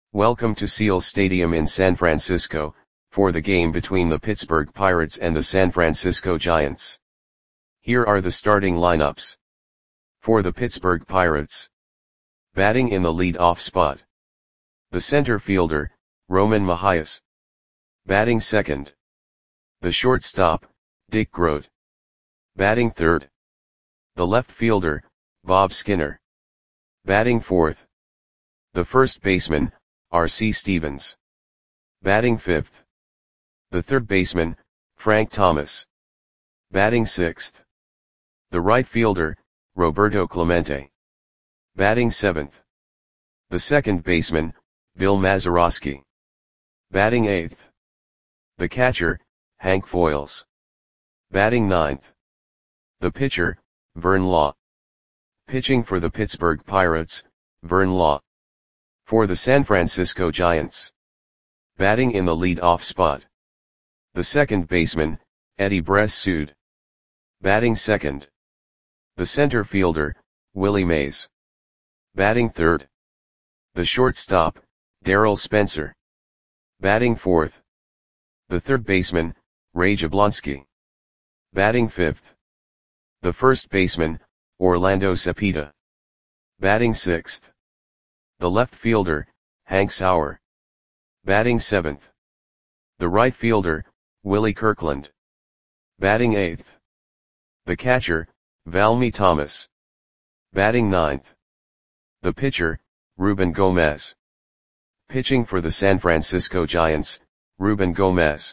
Welcome to Seal Stadium in San Francisco, for the game between the Pittsburgh Pirates and the San Francisco Giants. Here are the starting lineups. For the Pittsburgh Pirates. Batting in the lead-off spot. The center fielder, Roman Mahias. Batting second. The shortstop, Dick Groat. Batting third. The left fielder, Bob Skinner. Batting fourth. The first baseman, R.C. Stevens. Batting fifth. The third baseman, Frank Thomas. Batting sixth. The right fielder, Roberto Clemente. Batting seventh. The second baseman, Bill Mazeroski. Batting eighth. The catcher, Hank Foils. Batting ninth. The pitcher, Vern Law. Pitching for the Pittsburgh Pirates, Vern Law. For the San Francisco Giants. Batting in the lead-off spot. The second baseman, Eddie Bress-Sood. Batting second. The center fielder, Willie Mays. Batting third. The shortstop, Darryl Spencer. Batting fourth. The third baseman, Ray Jablonski. Batting fifth. The first baseman, Orlando Cepeda. Batting sixth. The left fielder, Hank Sauer. Batting seventh. The right fielder, Willie Kirkland. Batting eighth. The catcher, Valmy Thomas. Batting ninth. The pitcher, Ruben Gomez. Pitching for the San Francisco Giants, Ruben Gomez.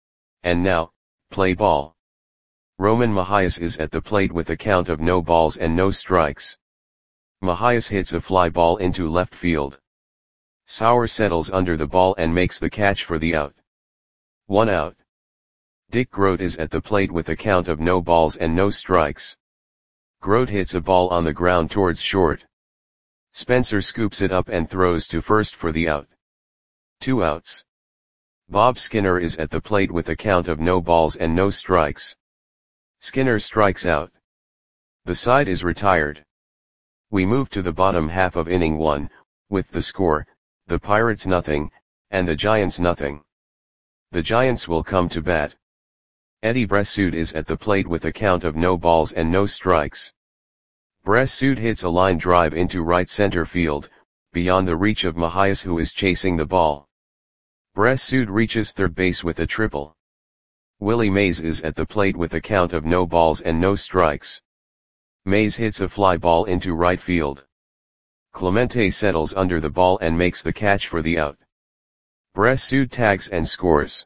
And now, play ball. Roman Mahias is at the plate with a count of no balls and no strikes. Mahias hits a fly ball into left field. Sauer settles under the ball and makes the catch for the out. 1 out. Dick Groat is at the plate with a count of no balls and no strikes. Groat hits a ball on the ground towards short. Spencer scoops it up and throws to first for the out. 2 outs. Bob Skinner is at the plate with a count of no balls and no strikes. Skinner strikes out. The side is retired. We move to the bottom half of inning 1, with the score, the Pirates nothing, and the Giants nothing. The Giants will come to bat. Eddie Bress-Sood is at the plate with a count of no balls and no strikes. Bress-Sood hits a line drive into right center field, beyond the reach of Mahias, who is chasing the ball. Bress-Sood reaches third base with a triple. Willie Mays is at the plate with a count of no balls and no strikes. Mays hits a fly ball into right field. Clemente settles under the ball and makes the catch for the out. Bress-Sood tags and scores.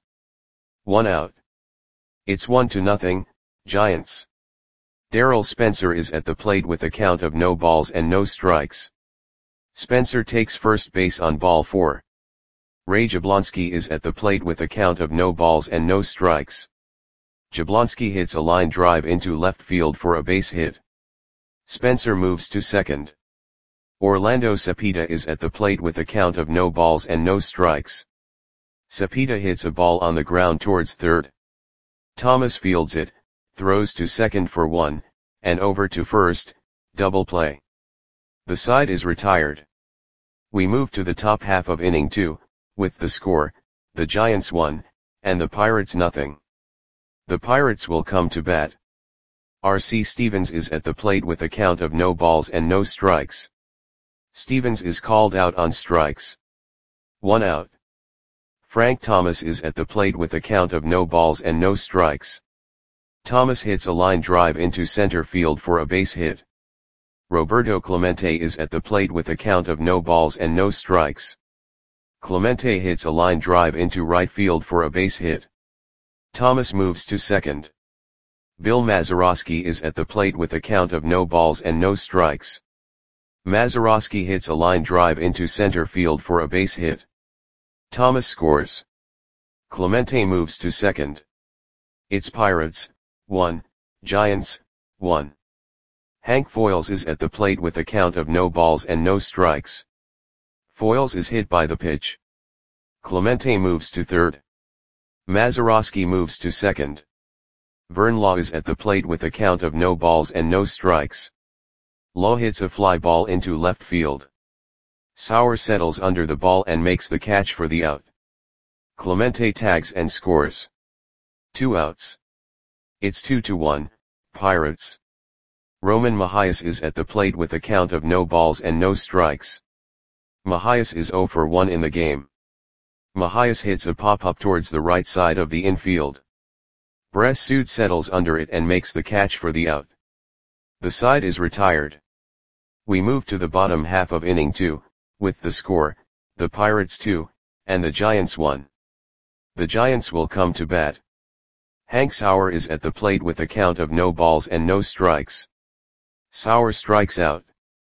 1 out. It's 1-0, Giants. Darryl Spencer is at the plate with a count of no balls and no strikes. Spencer takes first base on ball 4. Ray Jablonski is at the plate with a count of no balls and no strikes. Jablonski hits a line drive into left field for a base hit. Spencer moves to second. Orlando Cepeda is at the plate with a count of no balls and no strikes. Cepeda hits a ball on the ground towards third. Thomas fields it, throws to second for 1, and over to first, double play. The side is retired. We move to the top half of inning 2, with the score, the Giants 1, and the Pirates nothing. The Pirates will come to bat. R.C. Stevens is at the plate with a count of no balls and no strikes. Stevens is called out on strikes. 1 out. Frank Thomas is at the plate with a count of no balls and no strikes. Thomas hits a line drive into center field for a base hit. Roberto Clemente is at the plate with a count of no balls and no strikes. Clemente hits a line drive into right field for a base hit. Thomas moves to second. Bill Mazeroski is at the plate with a count of no balls and no strikes. Mazeroski hits a line drive into center field for a base hit. Thomas scores. Clemente moves to second. It's Pirates 1, Giants 1. Hank Foils is at the plate with a count of no balls and no strikes. Foils is hit by the pitch. Clemente moves to third. Mazeroski moves to second. Vern Law is at the plate with a count of no balls and no strikes. Law hits a fly ball into left field. Sauer settles under the ball and makes the catch for the out. Clemente tags and scores. 2 outs. It's 2-1, Pirates. Roman Mahias is at the plate with a count of no balls and no strikes. Mahias is 0 for 1 in the game. Mahias hits a pop-up towards the right side of the infield. Bressud settles under it and makes the catch for the out. The side is retired. We move to the bottom half of inning 2, with the score, the Pirates 2, and the Giants 1. The Giants will come to bat. Hank Sauer is at the plate with a count of no balls and no strikes. Sauer strikes out.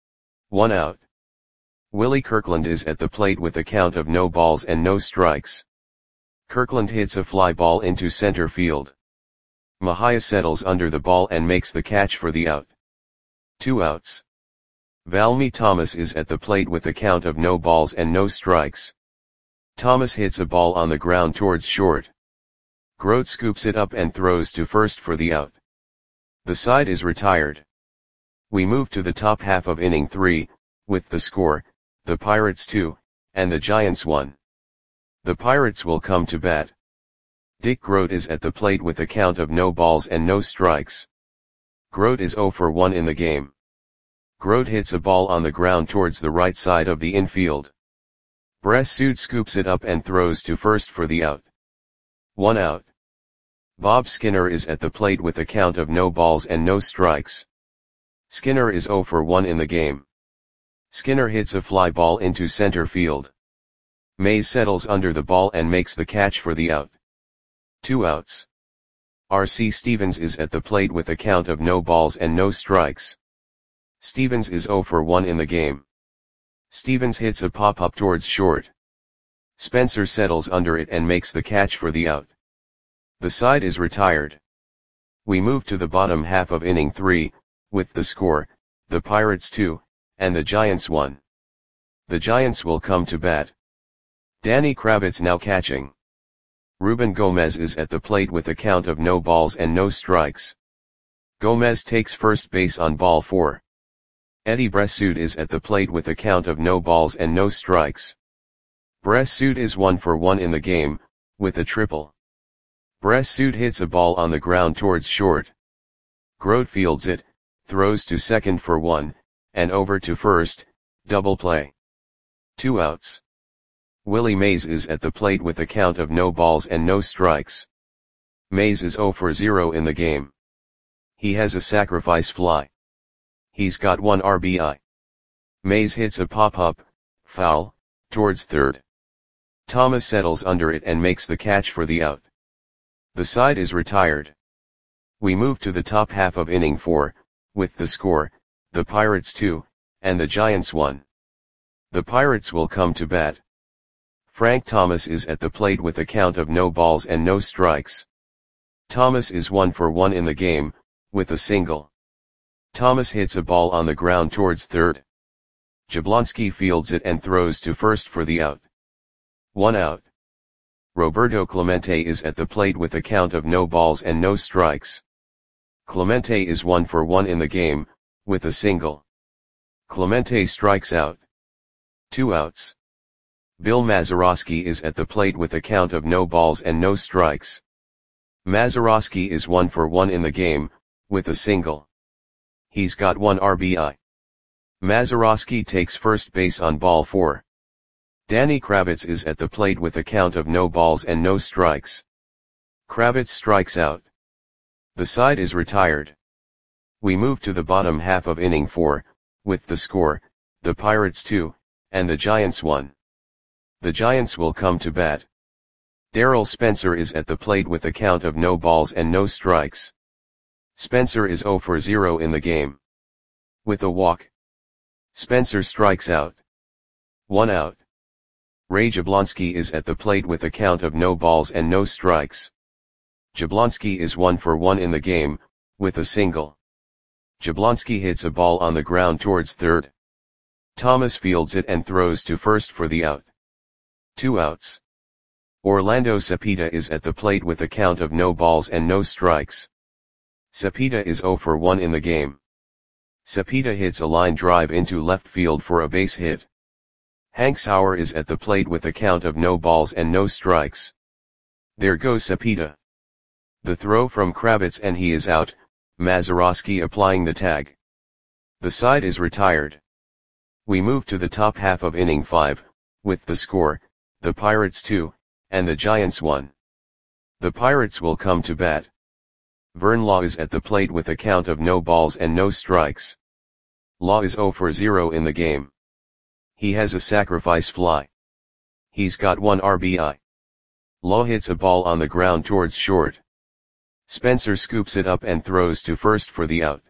1 out. Willie Kirkland is at the plate with a count of no balls and no strikes. Kirkland hits a fly ball into center field. Mahia settles under the ball and makes the catch for the out. 2 outs. Valmy Thomas is at the plate with a count of no balls and no strikes. Thomas hits a ball on the ground towards short. Grote scoops it up and throws to first for the out. The side is retired. We move to the top half of inning 3, with the score, the Pirates 2, and the Giants 1. The Pirates will come to bat. Dick Grote is at the plate with a count of no balls and no strikes. Grote is 0 for 1 in the game. Grote hits a ball on the ground towards the right side of the infield. Bressud scoops it up and throws to first for the out. 1 out. Bob Skinner is at the plate with a count of no balls and no strikes. Skinner is 0 for 1 in the game. Skinner hits a fly ball into center field. Mays settles under the ball and makes the catch for the out. 2 outs. R.C. Stevens is at the plate with a count of no balls and no strikes. Stevens is 0 for 1 in the game. Stevens hits a pop-up towards short. Spencer settles under it and makes the catch for the out. The side is retired. We move to the bottom half of inning 3, with the score, the Pirates 2, and the Giants 1. The Giants will come to bat. Danny Kravitz now catching. Ruben Gomez is at the plate with a count of no balls and no strikes. Gomez takes first base on ball 4. Eddie Bressud is at the plate with a count of no balls and no strikes. Bressud is 1 for 1 in the game, with a triple. Bressud hits a ball on the ground towards short. Grote fields it, throws to second for 1, and over to first, double play. 2 outs. Willie Mays is at the plate with a count of no balls and no strikes. Mays is 0 for 0 in the game. He has a sacrifice fly. He's got 1 RBI. Mays hits a pop-up, foul, towards third. Thomas settles under it and makes the catch for the out. The side is retired. We move to the top half of inning 4, with the score, the Pirates 2, and the Giants 1. The Pirates will come to bat. Frank Thomas is at the plate with a count of no balls and no strikes. Thomas is 1 for 1 in the game, with a single. Thomas hits a ball on the ground towards third. Jablonski fields it and throws to first for the out. 1 out. Roberto Clemente is at the plate with a count of no balls and no strikes. Clemente is 1 for 1 in the game, with a single. Clemente strikes out. 2 outs. Bill Mazeroski is at the plate with a count of no balls and no strikes. Mazeroski is 1 for 1 in the game, with a single. He's got 1 RBI. Mazeroski takes first base on ball 4. Danny Kravitz is at the plate with a count of no balls and no strikes. Kravitz strikes out. The side is retired. We move to the bottom half of inning 4, with the score, the Pirates 2, and the Giants 1. The Giants will come to bat. Darryl Spencer is at the plate with a count of no balls and no strikes. Spencer is 0 for 0 in the game. With a walk. Spencer strikes out. 1 out. Ray Jablonski is at the plate with a count of no balls and no strikes. Jablonski is 1 for 1 in the game, with a single. Jablonski hits a ball on the ground towards third. Thomas fields it and throws to first for the out. 2 outs. Orlando Cepeda is at the plate with a count of no balls and no strikes. Cepeda is 0 for 1 in the game. Cepeda hits a line drive into left field for a base hit. Hank Sauer is at the plate with a count of no balls and no strikes. There goes Cepeda. The throw from Kravitz and he is out, Mazeroski applying the tag. The side is retired. We move to the top half of inning 5, with the score, the Pirates 2, and the Giants 1. The Pirates will come to bat. Vern Law is at the plate with a count of no balls and no strikes. Law is 0 for 0 in the game. He has a sacrifice fly. He's got 1 RBI. Law hits a ball on the ground towards short. Spencer scoops it up and throws to first for the out.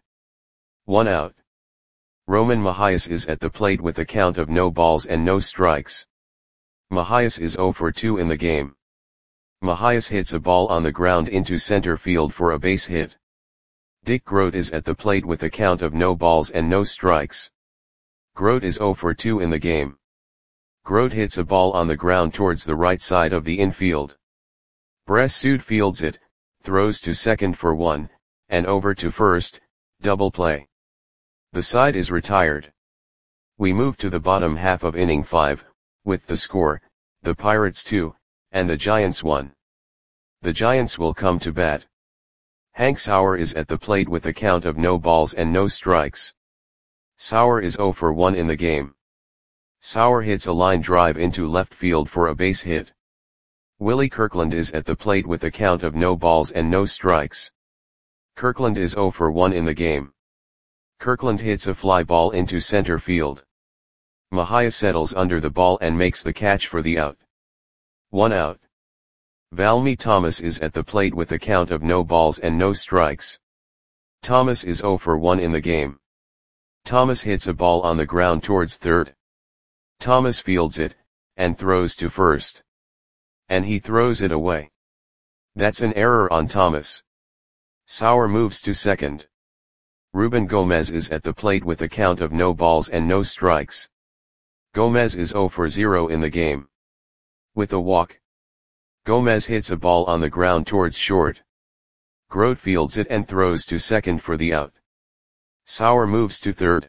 1 out. Roman Mahias is at the plate with a count of no balls and no strikes. Mahias is 0 for 2 in the game. Mahias hits a ball on the ground into center field for a base hit. Dick Groat is at the plate with a count of no balls and no strikes. Groat is 0 for 2 in the game. Groat hits a ball on the ground towards the right side of the infield. Bressud fields it, throws to second for 1, and over to first, double play. The side is retired. We move to the bottom half of inning 5, with the score, the Pirates 2, and the Giants 1. The Giants will come to bat. Hank Sauer is at the plate with a count of no balls and no strikes. Sauer is 0 for 1 in the game. Sauer hits a line drive into left field for a base hit. Willie Kirkland is at the plate with a count of no balls and no strikes. Kirkland is 0 for 1 in the game. Kirkland hits a fly ball into center field. Mahia settles under the ball and makes the catch for the out. 1 out. Valmy Thomas is at the plate with a count of no balls and no strikes. Thomas is 0 for 1 in the game. Thomas hits a ball on the ground towards third. Thomas fields it, and throws to first. And he throws it away. That's an error on Thomas. Sauer moves to second. Ruben Gomez is at the plate with a count of no balls and no strikes. Gomez is 0 for 0 in the game. With a walk. Gomez hits a ball on the ground towards short. Groat fields it and throws to second for the out. Sauer moves to third.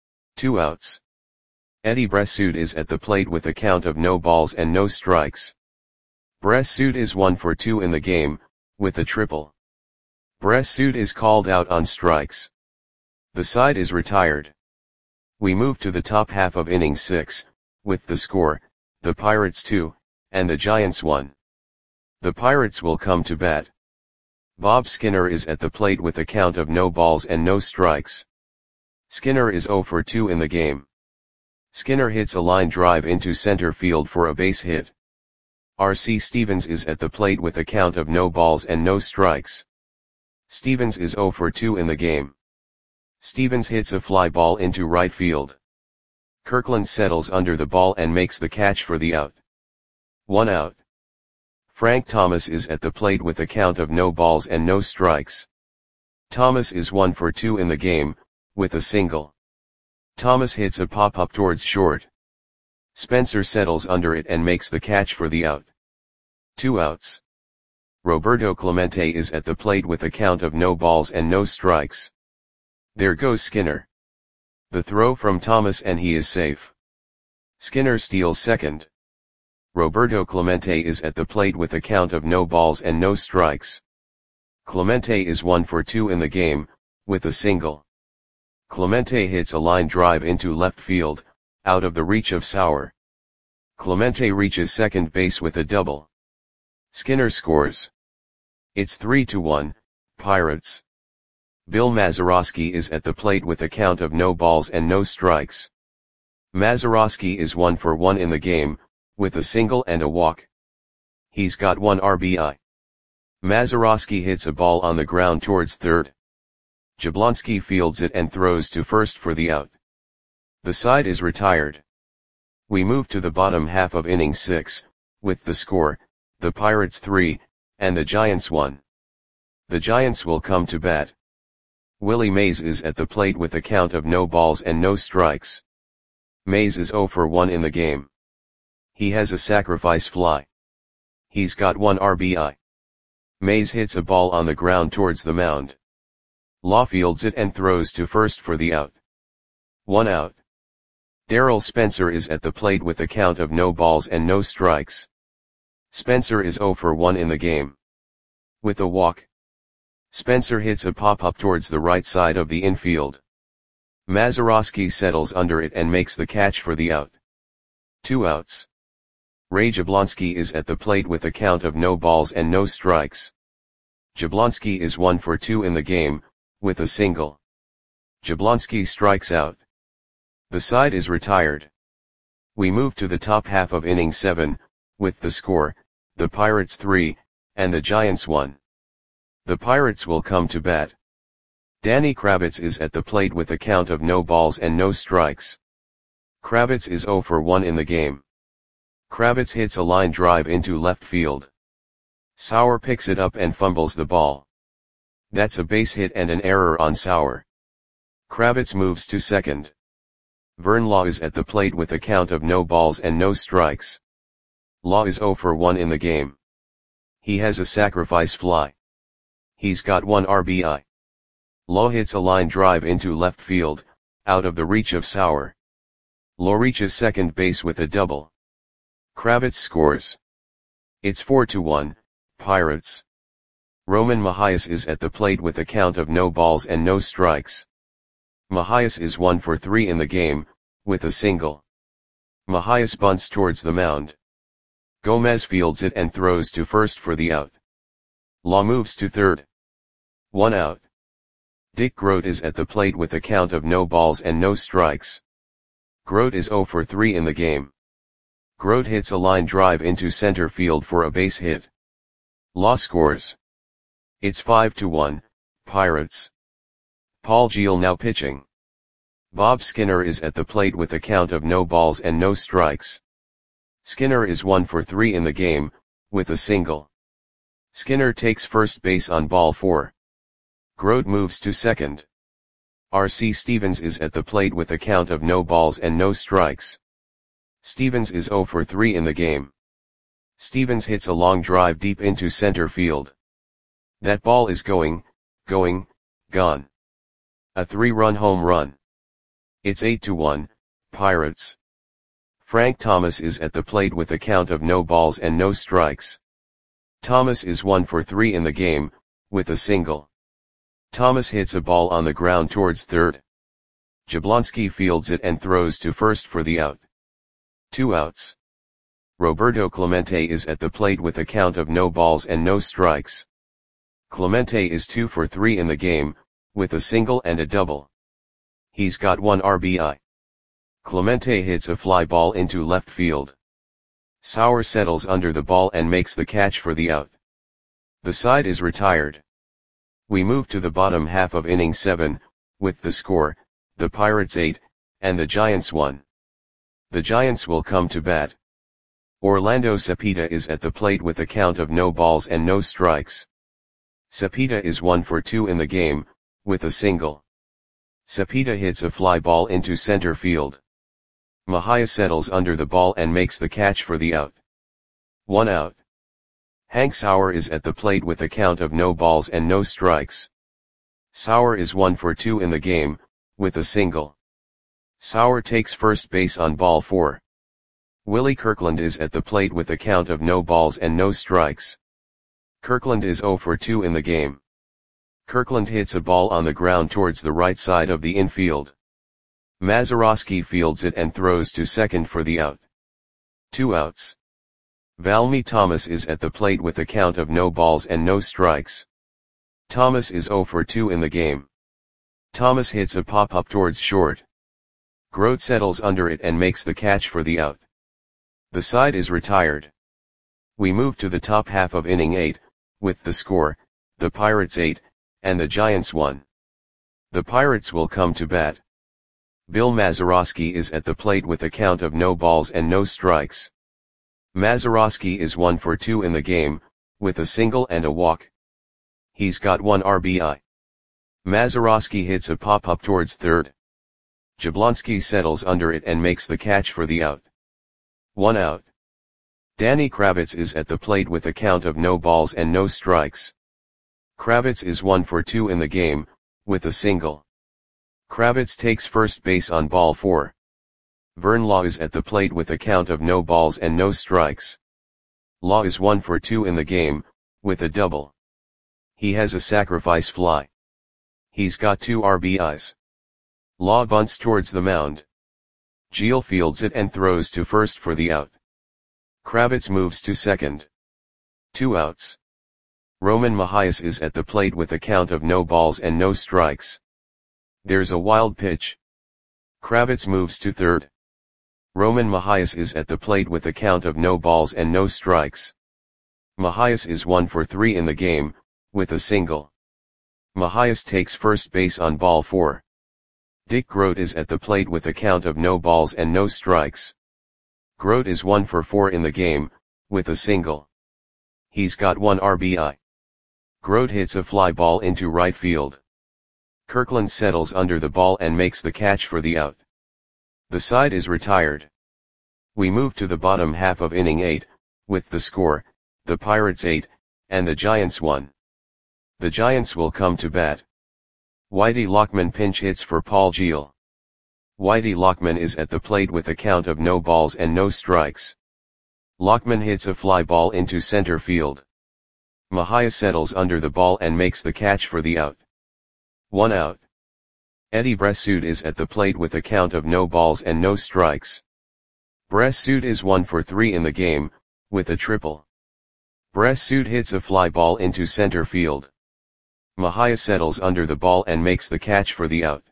2 outs. Eddie Bressud is at the plate with a count of no balls and no strikes. Bressud is 1 for 2 in the game, with a triple. Bressud is called out on strikes. The side is retired. We move to the top half of inning 6, with the score, the Pirates 2, and the Giants 1. The Pirates will come to bat. Bob Skinner is at the plate with a count of no balls and no strikes. Skinner is 0 for 2 in the game. Skinner hits a line drive into center field for a base hit. R.C. Stevens is at the plate with a count of no balls and no strikes. Stevens is 0 for 2 in the game. Stevens hits a fly ball into right field. Kirkland settles under the ball and makes the catch for the out. 1 out. Frank Thomas is at the plate with a count of no balls and no strikes. Thomas is 1 for 2 in the game, with a single. Thomas hits a pop-up towards short. Spencer settles under it and makes the catch for the out. 2 outs. Roberto Clemente is at the plate with a count of no balls and no strikes. There goes Skinner. The throw from Thomas and he is safe. Skinner steals second. Roberto Clemente is at the plate with a count of no balls and no strikes. Clemente is 1 for 2 in the game, with a single. Clemente hits a line drive into left field, out of the reach of Sauer. Clemente reaches second base with a double. Skinner scores. It's 3-1, Pirates. Bill Mazeroski is at the plate with a count of no balls and no strikes. Mazeroski is 1 for 1 in the game, with a single and a walk. He's got 1 RBI. Mazeroski hits a ball on the ground towards third. Jablonski fields it and throws to first for the out. The side is retired. We move to the bottom half of inning 6, with the score, the Pirates 3, and the Giants 1. The Giants will come to bat. Willie Mays is at the plate with a count of no balls and no strikes. Mays is 0 for 1 in the game. He has a sacrifice fly. He's got 1 RBI. Mays hits a ball on the ground towards the mound. Law fields it and throws to first for the out. 1 out. Darrell Spencer is at the plate with a count of no balls and no strikes. Spencer is 0 for 1 in the game. With a walk, Spencer hits a pop-up towards the right side of the infield. Mazeroski settles under it and makes the catch for the out. 2 outs. Ray Jablonski is at the plate with a count of no balls and no strikes. Jablonski is 1 for 2 in the game, with a single. Jablonski strikes out. The side is retired. We move to the top half of inning 7, with the score, the Pirates 3, and the Giants 1. The Pirates will come to bat. Danny Kravitz is at the plate with a count of no balls and no strikes. Kravitz is 0 for 1 in the game. Kravitz hits a line drive into left field. Sauer picks it up and fumbles the ball. That's a base hit and an error on Sauer. Kravitz moves to second. Vern Law is at the plate with a count of no balls and no strikes. Law is 0 for 1 in the game. He has a sacrifice fly. He's got 1 RBI. Law hits a line drive into left field, out of the reach of Sauer. Law reaches second base with a double. Kravitz scores. It's 4-1, Pirates. Roman Mahias is at the plate with a count of no balls and no strikes. Mahias is 1 for 3 in the game, with a single. Mahias bunts towards the mound. Gomez fields it and throws to first for the out. Law moves to third. 1 out. Dick Groat is at the plate with a count of no balls and no strikes. Groat is 0 for 3 in the game. Groat hits a line drive into center field for a base hit. Law scores. It's 5-1, Pirates. Paul Geel now pitching. Bob Skinner is at the plate with a count of no balls and no strikes. Skinner is 1 for 3 in the game, with a single. Skinner takes first base on ball 4. Groat moves to second. R.C. Stevens is at the plate with a count of no balls and no strikes. Stevens is 0 for 3 in the game. Stevens hits a long drive deep into center field. That ball is gone. A 3-run home run. It's 8-1, Pirates. Frank Thomas is at the plate with a count of no balls and no strikes. Thomas is 1 for 3 in the game, with a single. Thomas hits a ball on the ground towards third. Jablonski fields it and throws to first for the out. 2 outs. Roberto Clemente is at the plate with a count of no balls and no strikes. Clemente is 2 for 3 in the game, with a single and a double. He's got 1 RBI. Clemente hits a fly ball into left field. Sauer settles under the ball and makes the catch for the out. The side is retired. We move to the bottom half of inning 7, with the score, the Pirates 8, and the Giants 1. The Giants will come to bat. Orlando Cepeda is at the plate with a count of no balls and no strikes. Cepeda is 1 for 2 in the game, with a single. Cepeda hits a fly ball into center field. Mahia settles under the ball and makes the catch for the out. 1 out. Hank Sauer is at the plate with a count of no balls and no strikes. Sauer is 1 for 2 in the game, with a single. Sauer takes first base on ball 4. Willie Kirkland is at the plate with a count of no balls and no strikes. Kirkland is 0 for 2 in the game. Kirkland hits a ball on the ground towards the right side of the infield. Mazeroski fields it and throws to second for the out. 2 outs. Valmy Thomas is at the plate with a count of no balls and no strikes. Thomas is 0 for 2 in the game. Thomas hits a pop-up towards short. Groat settles under it and makes the catch for the out. The side is retired. We move to the top half of inning 8, with the score, the Pirates 8, and the Giants 1. The Pirates will come to bat. Bill Mazeroski is at the plate with a count of no balls and no strikes. Mazeroski is 1 for 2 in the game, with a single and a walk. He's got 1 RBI. Mazeroski hits a pop-up towards third. Jablonski settles under it and makes the catch for the out. 1 out. Danny Kravitz is at the plate with a count of no balls and no strikes. Kravitz is 1 for 2 in the game, with a single. Kravitz takes first base on ball 4. Vern Law is at the plate with a count of no balls and no strikes. Law is 1 for 2 in the game, with a double. He has a sacrifice fly. He's got 2 RBIs. Law bunts towards the mound. Geel fields it and throws to first for the out. Kravitz moves to second. 2 outs. Roman Mahias is at the plate with a count of no balls and no strikes. There's a wild pitch. Kravitz moves to third. Roman Mahias is at the plate with a count of no balls and no strikes. Mahias is 1 for 3 in the game, with a single. Mahias takes first base on ball 4. Dick Grote is at the plate with a count of no balls and no strikes. Grote is 1 for 4 in the game, with a single. He's got 1 RBI. Grote hits a fly ball into right field. Kirkland settles under the ball and makes the catch for the out. The side is retired. We move to the bottom half of inning 8, with the score, the Pirates 8, and the Giants 1. The Giants will come to bat. Whitey Lockman pinch hits for Paul Geel. Whitey Lockman is at the plate with a count of no balls and no strikes. Lockman hits a fly ball into center field. Mahias settles under the ball and makes the catch for the out. 1 out. Eddie Bressoud is at the plate with a count of no balls and no strikes. Bressoud is 1 for 3 in the game, with a triple. Bressoud hits a fly ball into center field. Mahias settles under the ball and makes the catch for the out.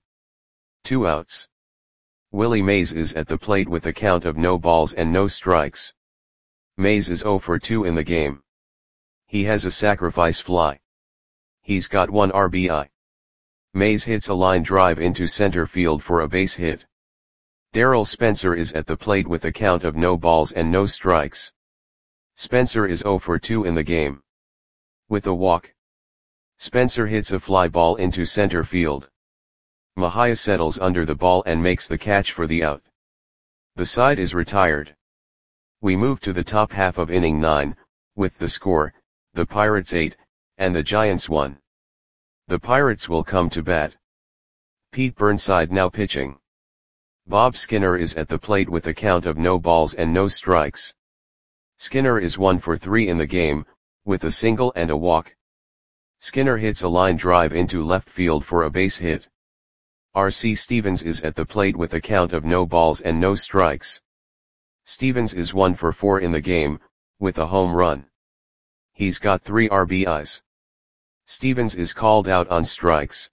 2 outs. Willie Mays is at the plate with a count of no balls and no strikes. Mays is 0 for 2 in the game. He has a sacrifice fly. He's got 1 RBI. Mays hits a line drive into center field for a base hit. Darryl Spencer is at the plate with a count of no balls and no strikes. Spencer is 0 for 2 in the game. With a walk. Spencer hits a fly ball into center field. Mahias settles under the ball and makes the catch for the out. The side is retired. We move to the top half of inning 9, with the score, the Pirates 8, and the Giants 1. The Pirates will come to bat. Pete Burnside now pitching. Bob Skinner is at the plate with a count of no balls and no strikes. Skinner is 1 for 3 in the game, with a single and a walk. Skinner hits a line drive into left field for a base hit. R.C. Stevens is at the plate with a count of no balls and no strikes. Stevens is 1 for 4 in the game, with a home run. He's got 3 RBIs. Stevens is called out on strikes.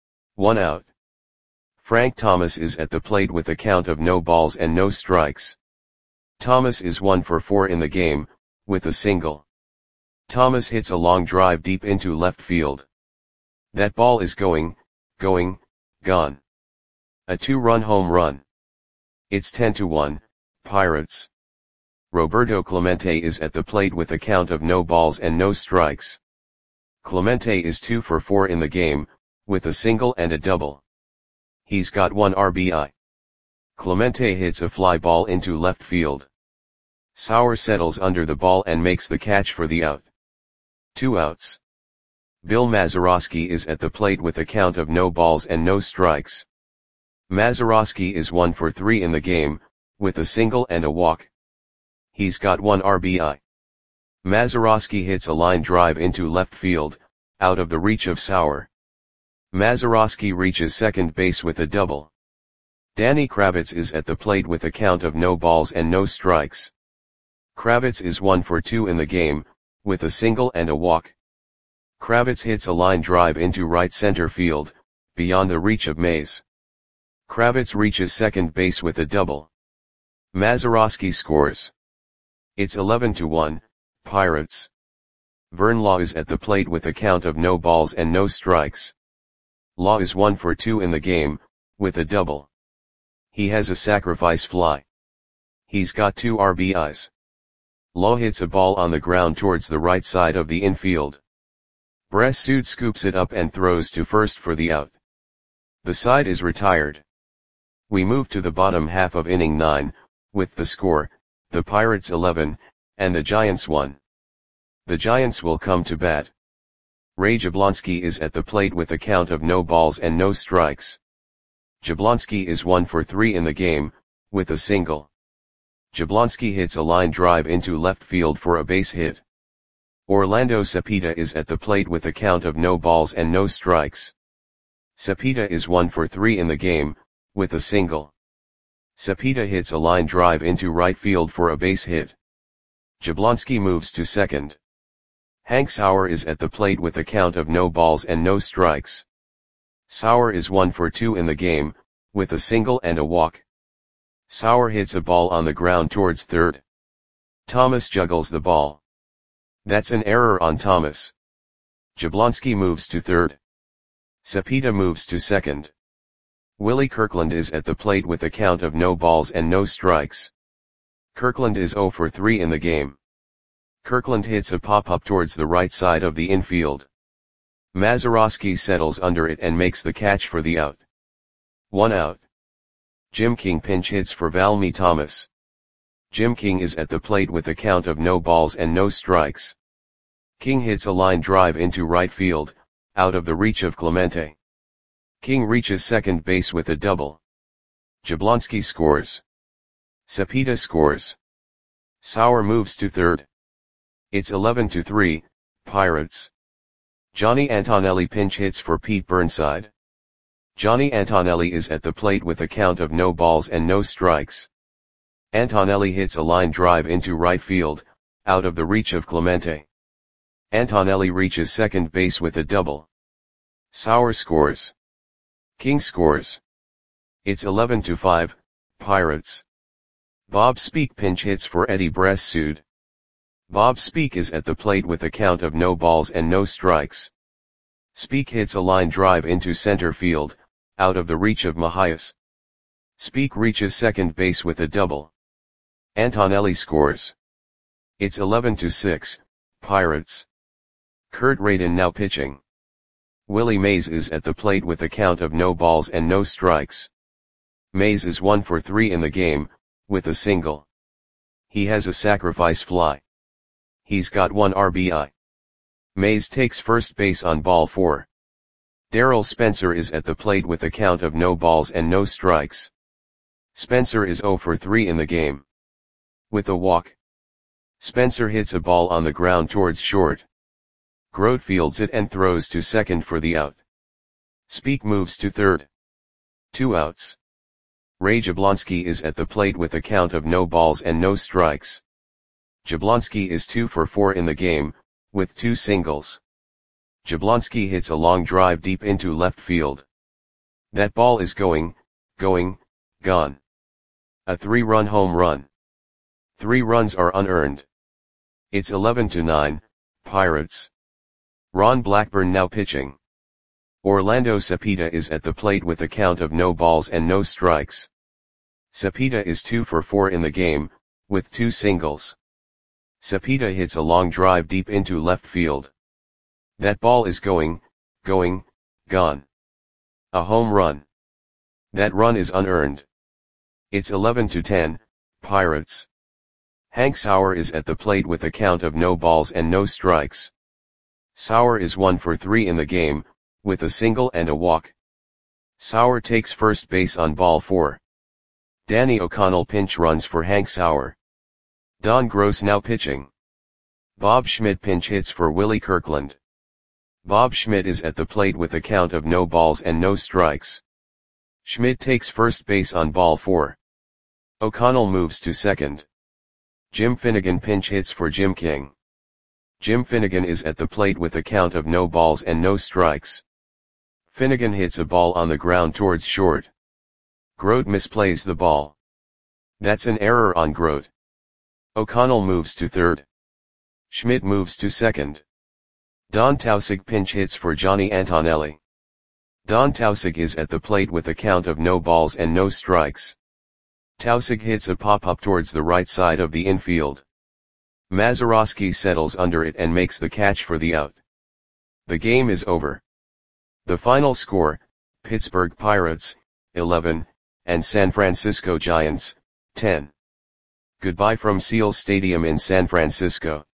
1 out. Frank Thomas is at the plate with a count of no balls and no strikes. Thomas is 1 for 4 in the game, with a single. Thomas hits a long drive deep into left field. That ball is going, gone. A 2-run home run. It's 10-1, Pirates. Roberto Clemente is at the plate with a count of no balls and no strikes. Clemente is 2 for 4 in the game, with a single and a double. He's got 1 RBI. Clemente hits a fly ball into left field. Sauer settles under the ball and makes the catch for the out. 2 outs. Bill Mazeroski is at the plate with a count of no balls and no strikes. Mazeroski is 1 for 3 in the game, with a single and a walk. He's got 1 RBI. Mazeroski hits a line drive into left field, out of the reach of Sauer. Mazeroski reaches second base with a double. Danny Kravitz is at the plate with a count of no balls and no strikes. Kravitz is 1 for 2 in the game, with a single and a walk. Kravitz hits a line drive into right center field, beyond the reach of Mays. Kravitz reaches second base with a double. Mazeroski scores. It's 11-1, Pirates. Vern Law is at the plate with a count of no balls and no strikes. Law is 1 for 2 in the game, with a double. He has a sacrifice fly. He's got 2 RBIs. Law hits a ball on the ground towards the right side of the infield. Bressoud scoops it up and throws to first for the out. The side is retired. We move to the bottom half of inning 9, with the score, the Pirates 11, and the Giants 1. The Giants will come to bat. Ray Jablonski is at the plate with a count of no balls and no strikes. Jablonski is 1 for 3 in the game, with a single. Jablonski hits a line drive into left field for a base hit. Orlando Cepeda is at the plate with a count of no balls and no strikes. Cepeda is 1 for 3 in the game, with a single. Cepeda hits a line drive into right field for a base hit. Jablonski moves to second. Hank Sauer is at the plate with a count of no balls and no strikes. Sauer is 1 for 2 in the game, with a single and a walk. Sauer hits a ball on the ground towards third. Thomas juggles the ball. That's an error on Thomas. Jablonski moves to third. Cepeda moves to second. Willie Kirkland is at the plate with a count of no balls and no strikes. Kirkland is 0 for 3 in the game. Kirkland hits a pop-up towards the right side of the infield. Mazeroski settles under it and makes the catch for the out. 1 out. Jim King pinch hits for Valmy Thomas. Jim King is at the plate with a count of no balls and no strikes. King hits a line drive into right field, out of the reach of Clemente. King reaches second base with a double. Jablonski scores. Cepeda scores. Sauer moves to third. It's 11-3, Pirates. Johnny Antonelli pinch hits for Pete Burnside. Johnny Antonelli is at the plate with a count of no balls and no strikes. Antonelli hits a line drive into right field, out of the reach of Clemente. Antonelli reaches second base with a double. Sauer scores. King scores. It's 11-5, Pirates. Bob Speak pinch hits for Eddie Bressud. Bob Speak is at the plate with a count of no balls and no strikes. Speak hits a line drive into center field, out of the reach of Mahias. Speak reaches second base with a double. Antonelli scores. It's 11-6, Pirates. Kurt Radin now pitching. Willie Mays is at the plate with a count of no balls and no strikes. Mays is 1 for 3 in the game, with a single. He has a sacrifice fly. He's got 1 RBI. Mays takes first base on ball 4. Darrell Spencer is at the plate with a count of no balls and no strikes. Spencer is 0 for 3 in the game. With a walk. Spencer hits a ball on the ground towards short. Grote fields it and throws to second for the out. Speak moves to third. 2 outs. Ray Jablonski is at the plate with a count of no balls and no strikes. Jablonski is 2 for 4 in the game, with 2 singles. Jablonski hits a long drive deep into left field. That ball is going, gone. A 3-run home run. 3 runs are unearned. It's 11-9, Pirates. Ron Blackburn now pitching. Orlando Cepeda is at the plate with a count of no balls and no strikes. Cepeda is 2 for 4 in the game, with 2 singles. Cepeda hits a long drive deep into left field. That ball is going, gone. A home run. That run is unearned. It's 11-10, Pirates. Hank Sauer is at the plate with a count of no balls and no strikes. Sauer is 1 for 3 in the game, with a single and a walk. Sauer takes first base on ball 4. Danny O'Connell pinch runs for Hank Sauer. Don Gross now pitching. Bob Schmidt pinch hits for Willie Kirkland. Bob Schmidt is at the plate with a count of no balls and no strikes. Schmidt takes first base on ball 4. O'Connell moves to second. Jim Finnegan pinch hits for Jim King. Jim Finnegan is at the plate with a count of no balls and no strikes. Finnegan hits a ball on the ground towards short. Grote misplays the ball. That's an error on Grote. O'Connell moves to third. Schmidt moves to second. Don Tausig pinch hits for Johnny Antonelli. Don Tausig is at the plate with a count of no balls and no strikes. Tausig hits a pop-up towards the right side of the infield. Mazeroski settles under it and makes the catch for the out. The game is over. The final score, Pittsburgh Pirates, 11, and San Francisco Giants, 10. Goodbye from Seal Stadium in San Francisco.